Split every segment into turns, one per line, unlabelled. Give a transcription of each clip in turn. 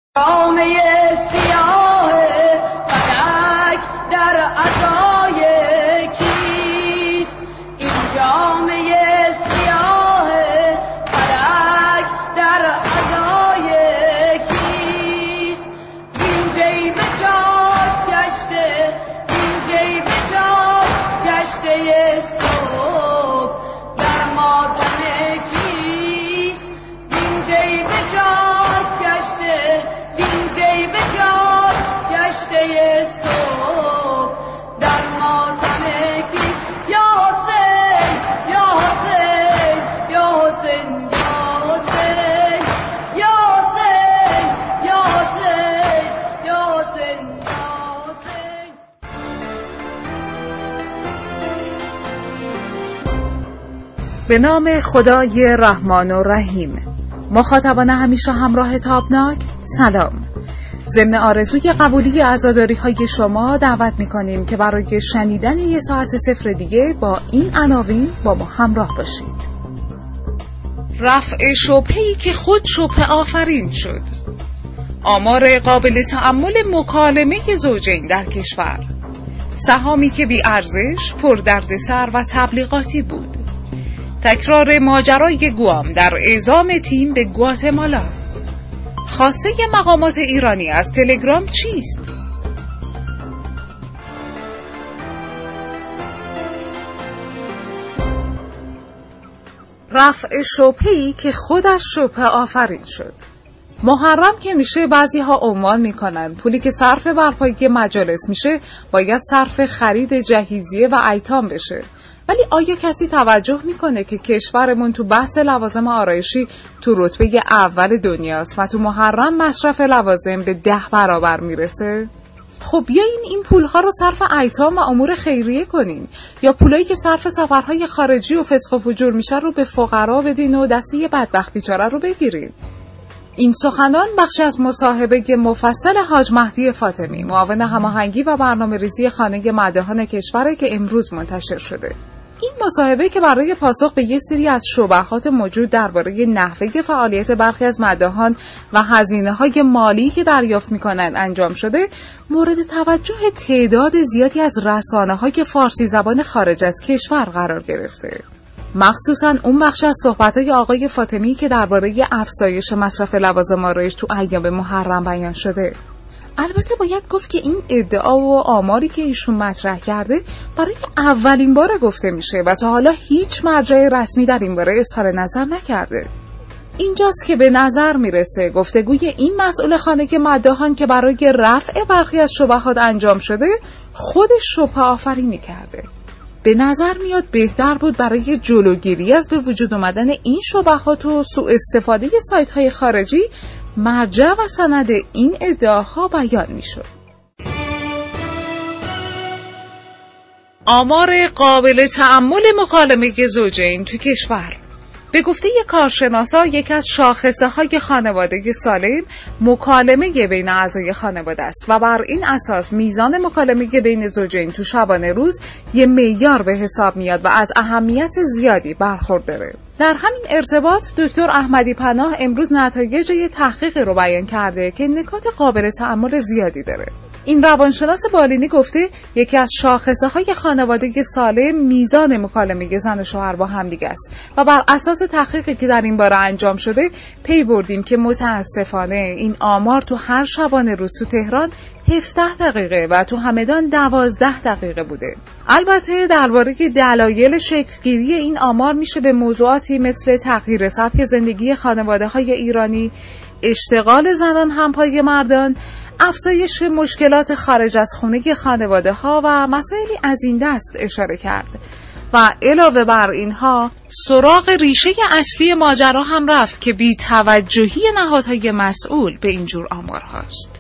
جامه سیاه فلک در عصای کیست؟ این جامه سیاه فلک در عصای کیست؟ این جیب چاک گشته، این جیب چاک گشته صبح در ماتم کیست؟ این جیب چاک گشته، این جیب چاک گشته صبح در ماتم کیست؟ یا حسین یا حسین یا حسین یا حسین یا حسین یا حسین یا حسین یا حسین.
به نام خدای رحمان و رحیم. مخاطبان همیشه همراه تابناک، سلام. ضمن آرزوی قبولی عزاداری‌های شما دعوت می‌کنیم که برای شنیدن یه ساعت صفر دیگه با این عناوین با ما همراه باشید. رفع شبهه‌ای که خود شبهه آفرین شد. آمار قابل تأمل مکالمه زوجین در کشور. سهامی که بی ارزش، پر دردسر و تبلیغاتی بود. تکرار ماجرای گوام در اعزام تیم به گواتمالا. خواسته مقامات ایرانی از تلگرام چیست؟ رفع شبهه‌ای که خودش شبهه آفرین شد. محرم که میشه بعضی‌ها عنوان میکنن پولی که صرف برپایی مجالس میشه باید صرف خرید جهیزیه و ایتام بشه. ولی آیا کسی توجه میکنه که کشورمون تو بحث لوازم آرایشی تو رتبه اول دنیاست و تو محرم مصرف لوازم به 10 برابر میرسه؟ خب بیاین این پولها رو صرف ایتام و امور خیریه کنین، یا پولایی که صرف سفرهای خارجی و فسق و فجور میشه رو به فقرا بدین و دسته بدبخت بیچاره رو بگیرین. این سخنان بخشی از مصاحبه مفصل حاج مهدی فاطمی، معاون هماهنگی و برنامه‌ریزی خانه مداحان کشوره که امروز منتشر شده. این مصاحبه که برای پاسخ به یه سری از شبهات موجود درباره نحوه فعالیت برخی از مداحان و هزینه‌های مالی که دریافت می‌کنند انجام شده، مورد توجه تعداد زیادی از رسانه‌های فارسی زبان خارج از کشور قرار گرفته. مخصوصاً اون بخش از صحبت‌های آقای فاطمی که درباره افزایش مصرف لوازم آرایش تو ایام محرم بیان شده. البته باید گفت که این ادعا و آماری که ایشون مطرح کرده برای اولین بار گفته میشه و تا حالا هیچ مرجع رسمی در این باره اظهار نظر نکرده. اینجاست که به نظر میرسه گفتگوی این مسئول خانه مداحان که برای رفع برخی از شبهات انجام شده خودش شبهه آفرینی کرده. به نظر میاد بهتر بود برای جلوگیری از به وجود آمدن این شبهات و سوء استفاده سایت‌های خارجی مرجع و سند این ادعاها بیان میشد. آمار قابل تأمل مکالمه زوجین تو کشور. به گفته کارشناسا یکی از شاخصه‌های خانواده سالم مکالمه بین اعضای خانواده است و بر این اساس میزان مکالمه بین زوجین تو شبانه روز یه معیار به حساب میاد و از اهمیت زیادی برخورداره. در همین ارتباط دکتر احمدی پناه امروز نتایج یه تحقیقی رو بیان کرده که نکات قابل تأمل زیادی داره. این روانشناس بالینی گفته یکی از شاخصه‌های خانواده سالم میزان مکالمه زن و شوهر با همدیگه است و بر اساس تحقیقی که در این باره انجام شده پی بردیم که متاسفانه این آمار تو هر شبانه روز تو تهران 17 دقیقه و تو همدان 12 دقیقه بوده. البته درباره دلایل شکل‌گیری این آمار میشه به موضوعاتی مثل تغییر سبک زندگی خانواده‌های ایرانی، اشتغال زنان همپای مردان، افزایش مشکلات خارج از خونه خانواده‌ها و مسائلی از این دست اشاره کرد و علاوه بر اینها سراغ ریشه اصلی ماجرا هم رفت که بی توجهی نهادهای مسئول به اینجور آمارهاست.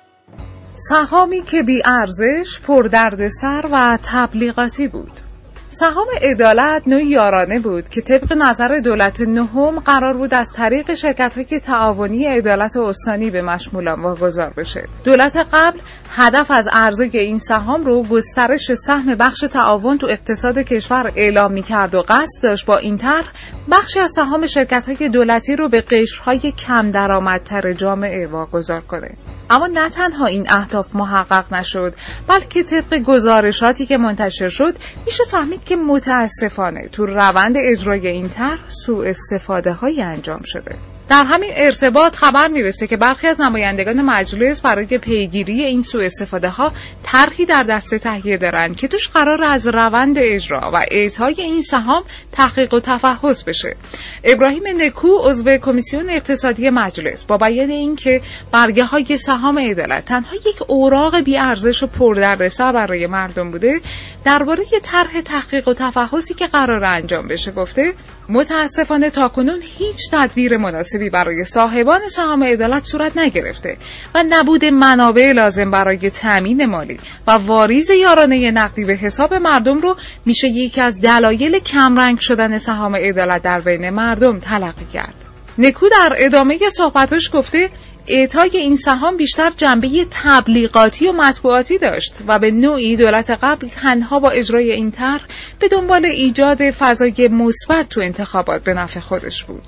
سهامی که بی ارزش، پر دردسر و تبلیغاتی بود. سهام عدالت نوعی یارانه بود که طبق نظر دولت نهم قرار بود از طریق شرکت‌های تعاونی عدالت استانی به مشمولان واگذار بشه. دولت قبل هدف از عرضه این سهام رو گسترش سهم بخش تعاون تو اقتصاد کشور اعلام می‌کرد و قصد داشت با این طرح بخشی از سهام شرکت‌های دولتی رو به قشرهای کم درآمدتر جامعه واگذار کنه. اما نه تنها این اهداف محقق نشد، بلکه طبق گزارشاتی که منتشر شد میشه فهمید که متاسفانه تو روند اجرای این طرح سوء استفاده‌هایی انجام شده. در همین ارتباط خبر میرسه که برخی از نمایندگان مجلس برای پیگیری این سوء استفاده‌ها طرحی در دست تهیه دارن که توش قرار از روند اجرا و اعطای این سهام تحقیق و تفحص بشه. ابراهیم نکو عضو کمیسیون اقتصادی مجلس با بیان اینکه برگه‌های سهام عدالت تنها یک اوراق بی‌ارزش و پردردسر برای مردم بوده، درباره طرح تحقیق و تفحصی که قرار انجام بشه گفته متاسفانه تاکنون هیچ تدبیر مناسبی برای صاحبان سهام عدالت صورت نگرفته و نبود منابع لازم برای تامین مالی و واریز یارانه نقدی به حساب مردم رو میشه یکی از دلایل کمرنگ شدن سهام عدالت در بین مردم تلقی کرد. نکو در ادامه صحبتش گفته اعطای این سهام بیشتر جنبه تبلیغاتی و مطبوعاتی داشت و به نوعی دولت قبل تنها با اجرای این طرح به دنبال ایجاد فضای مثبت تو انتخابات به نفع خودش بود.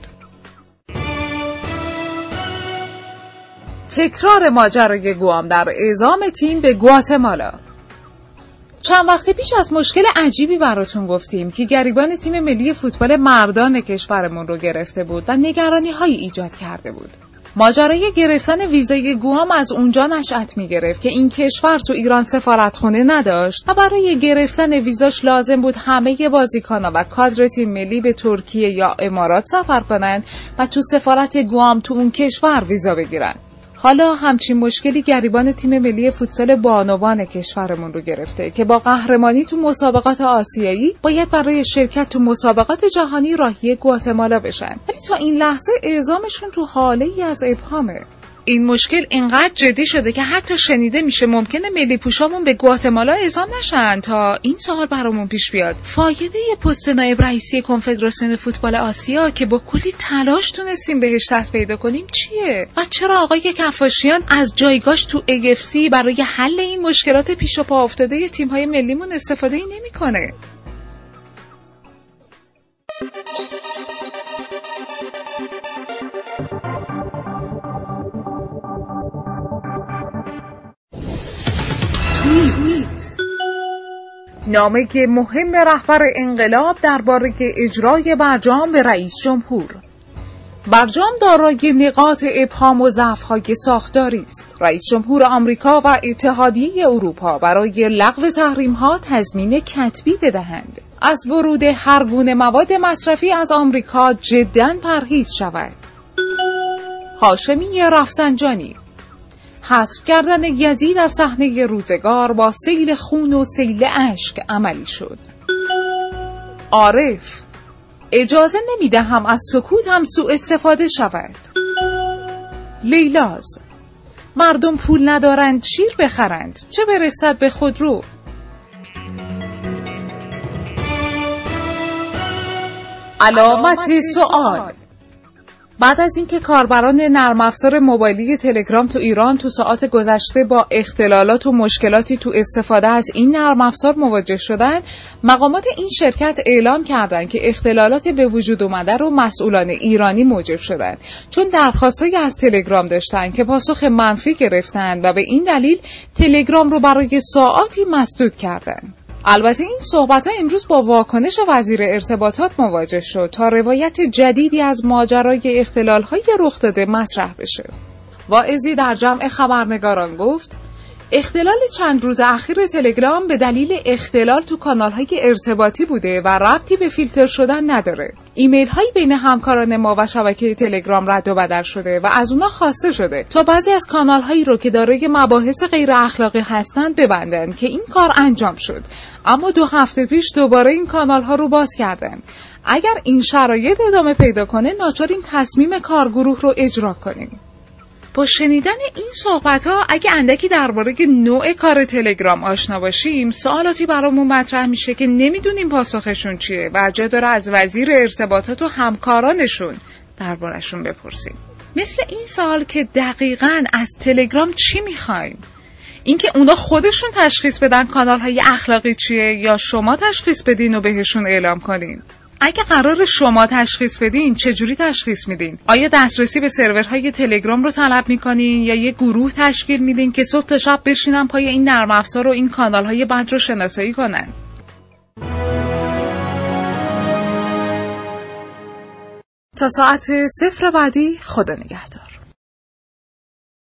تکرار ماجرای گوام در اعزام تیم به گواتمالا. چند وقت پیش از مشکل عجیبی براتون گفتیم که گریبان تیم ملی فوتبال مردان کشورمون رو گرفته بود و نگرانی‌هایی ایجاد کرده بود. ماجرای گرفتن ویزای گوام از اونجا نشأت می‌گرفت که این کشور تو ایران سفارتخونه نداشت و برای گرفتن ویزاش لازم بود همه بازیکن‌ها و کادر تیم ملی به ترکیه یا امارات سفر کنند و تو سفارت گوام تو اون کشور ویزا بگیرن. حالا همچین مشکلی گریبان تیم ملی فوتسال بانوان کشورمون رو گرفته که با قهرمانی تو مسابقات آسیایی باید برای شرکت تو مسابقات جهانی راهی گواتمالا بشن، ولی تا این لحظه اعزامشون تو حاله‌ای از ابهامه. این مشکل اینقدر جدی شده که حتی شنیده میشه ممکنه ملی پوشامون به گواتمالا اعزام نشن. تا این سوال برامون پیش بیاد، فایده پست نایب رئیسی کنفدراسیون فوتبال آسیا که با کلی تلاش تونستیم بهش دست پیدا کنیم چیه؟ و چرا آقای کفاشیان از جایگاهش تو AFC برای حل این مشکلات پیش پا افتاده تیم‌های ملیمون استفاده نمی‌کنه؟ نامه مهم رهبر انقلاب درباره اجرای برجام به رئیس جمهور. برجام دارای نقاط ابهام و ضعف‌های ساختاری است. رئیس جمهور آمریکا و اتحادیه اروپا برای لغو تحریم‌ها تضمین کتبی بدهند. از ورود هر گونه مواد مصرفی از آمریکا جداً پرهیز شود. هاشمی رفسنجانی: حذف کردن یزید از صحنه روزگار با سیل خون و سیل اشک عملی شد. عارف: اجازه نمیدهم از سکوتم سوء استفاده شود. لیلاز: مردم پول ندارند شیر بخرند، چه برسد به خودرو. علامت سوال: بعد از اینکه کاربران نرم افزار موبایلی تلگرام تو ایران تو ساعات گذشته با اختلالات و مشکلاتی تو استفاده از این نرم افزار مواجه شدن، مقامات این شرکت اعلام کردند که اختلالات به وجود اومده رو مسئولان ایرانی موجب شدن، چون درخواستایی از تلگرام داشتن که پاسخ منفی گرفتن و به این دلیل تلگرام رو برای ساعاتی مسدود کردن. البته این صحبت‌ها امروز با واکنش وزیر ارتباطات مواجه شد تا روایت جدیدی از ماجرای اختلال‌های رخ داده مطرح بشه. واعظی در جمع خبرنگاران گفت: اختلال چند روز اخیر تلگرام به دلیل اختلال تو کانال‌های ارتباطی بوده و ربطی به فیلتر شدن نداره. ایمیل‌هایی بین همکاران ما و شبکه تلگرام رد و بدل شده و از اونا خواسته شده تا بعضی از کانال‌هایی رو که دارای مباحث غیر اخلاقی هستند ببندن که این کار انجام شد، اما 2 هفته پیش دوباره این کانال‌ها رو باز کردن. اگر این شرایط ادامه پیدا کنه ناچاریم تصمیم کارگروه رو اجرا کنیم. با شنیدن این صحبت‌ها اگه اندکی درباره نوع کار تلگرام آشنا باشیم، سوالاتی برامون مطرح میشه که نمیدونیم پاسخشون چیه و جا داره از وزیر ارتباطات و همکارانشون درباره‌شون بپرسیم. مثل این سوال که دقیقاً از تلگرام چی می‌خوایم؟ اینکه اونا خودشون تشخیص بدن کانال‌های اخلاقی چیه یا شما تشخیص بدین و بهشون اعلام کنین؟ اگه قرار شما تشخیص بدین، چجوری تشخیص میدین؟ آیا دسترسی به سرورهای تلگرام رو طلب میکنین یا یه گروه تشکیل میدین که صبح تا شب بشینن پای این نرم افزار و این کانال‌های بد رو شناسایی کنن؟ تا ساعت 0 بعدی خدا نگهدار.